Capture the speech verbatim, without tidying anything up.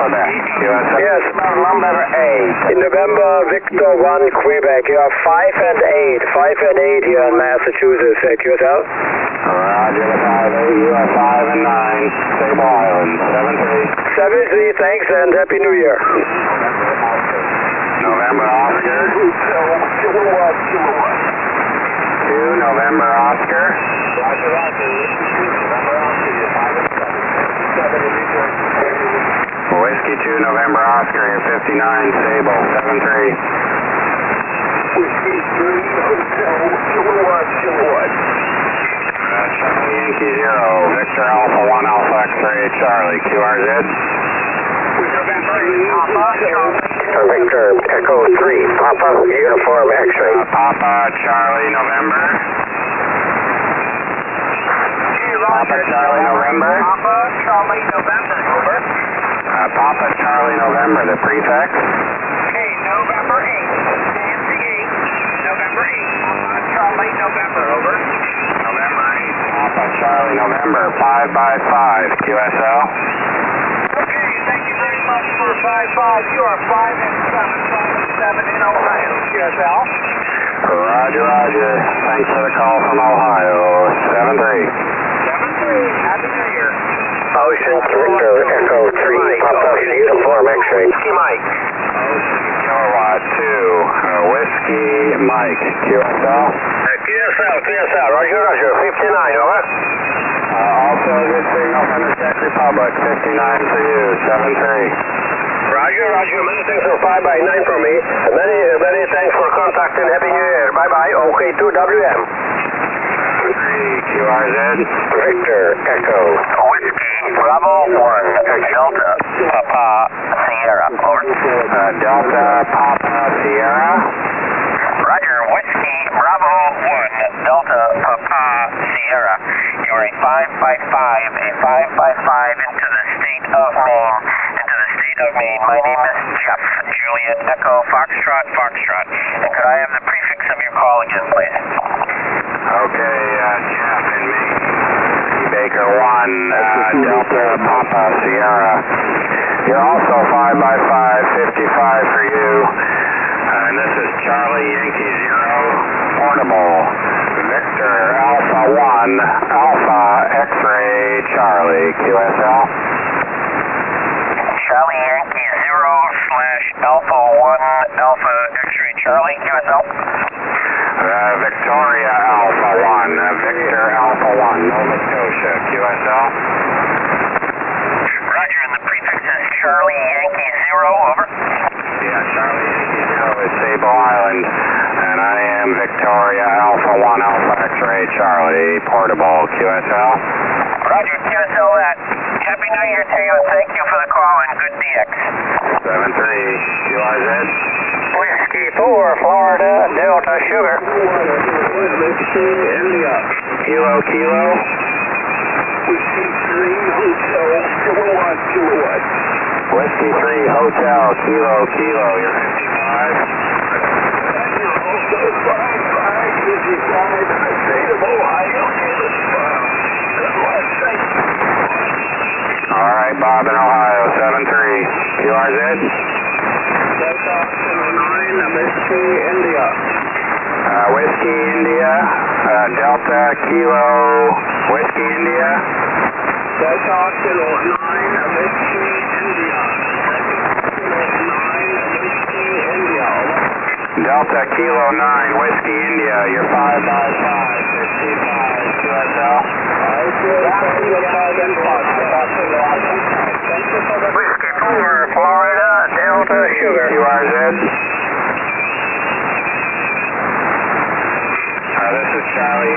Quebec. Q S L. Yes. Number eight. In November, Victor one, Quebec. You are five and eight. five and eight here in Massachusetts. Uh, Q S L? Roger the five eight. You are five and nine. Sable Island. seven three. seven three, thanks, and Happy New Year. November Oscar. two, November Oscar. Roger, Roger. November Oscar, you're five and seven. Whiskey two, November Oscar, you're fifty-nine, Sable, seven three. Whiskey three, Hotel, Kilowatt, Kilowatt. Uh, Charlie Yankee zero, Victor Alpha one, Alpha X-ray, Charlie, Q R Z. November eight, Papa, Charlie. Victor, Echo three, Papa, Uniform X-ray. Uh, Papa, Charlie, November. Papa, Charlie, November. Papa, Charlie, November, over. Uh, Papa, Charlie, November, the prefix. Okay, November eight, Nancy eight, November eight, Papa, Charlie, November, over. November eight, Papa, Charlie, November, five by five, Q S L. Okay, thank you very much for five five. You are five and seven, five and seven in Ohio, Q S L. Roger, Roger. Thanks for the call from Ohio, seven three. seven three, Happy New Year. Ocean, Victor, Echo three, Papa, Uniform X-ray. Whiskey Mike. Ocean, Kilowatt two, uh, Whiskey Mike, Q S L. Uh, Q S L, Q S L, Roger, Roger, fifty-nine, over. Uh, also a good signal from the Czech Republic, fifty-nine for you, seven three. Roger, Roger, many thanks for five by nine for me. Many, many thanks for contacting. Happy New Year. Bye-bye. OK two W M. three, Q R Z. Victor, Echo. Whiskey, Bravo one, Delta, Papa, Sierra, over. Uh, Delta, Papa, Sierra. Roger, Whiskey, Bravo one, Delta, Papa, Sierra. You are a five by five, a five by five into the state of Maine, into the state of Maine. My name is Jeff, Juliet, Echo, Foxtrot, Foxtrot. And could I have the prefix of your call again, please? Okay, uh, Jeff in Maine. Baker one, uh, Delta, Papa, Sierra. You're also five by five, fifty-five for you. And this is Charlie Yankee zero, portable. Victor Alpha one, Alpha X-ray, Charlie, Q S L. Charlie Yankee zero slash Alpha one, Alpha X-ray, Charlie, Q S L. Uh, Victoria Alpha one, uh, Victor Alpha one, Nova Scotia, Q S L. Roger, and the prefix is Charlie Yankee zero, over. Yeah, Charlie Yankee zero is Sable Island, and I am Victoria Alpha one, Alpha X-ray, Charlie, portable, Q S L. Roger, Q S L that. Happy New Year to you, and thank you for the call, and good D X. seven three, Q R Z. Whiskey four, Florida, Delta Sugar. Whiskey India. Kilo, Kilo. Whiskey three, Hotel, Kilowatt, Kilowatt. Whiskey three, Hotel, Kilo, Kilo. You're fifty-five. You're also five five, fifty-five, in the state of Ohio. Good luck, thank you. All right, Bob in Ohio, seven three. Q R Z. Delta nine, Whiskey India. Uh, Whiskey India. Uh, Delta Kilo. Whiskey India. Delta Kilo nine, Whiskey India. Delta nine, Whiskey India. Delta Kilo nine, Whiskey India. You're five by five, fifty-five. Q S L. Whiskey four, Florida, Delta Sugar. Q R Z. Uh, this is Charlie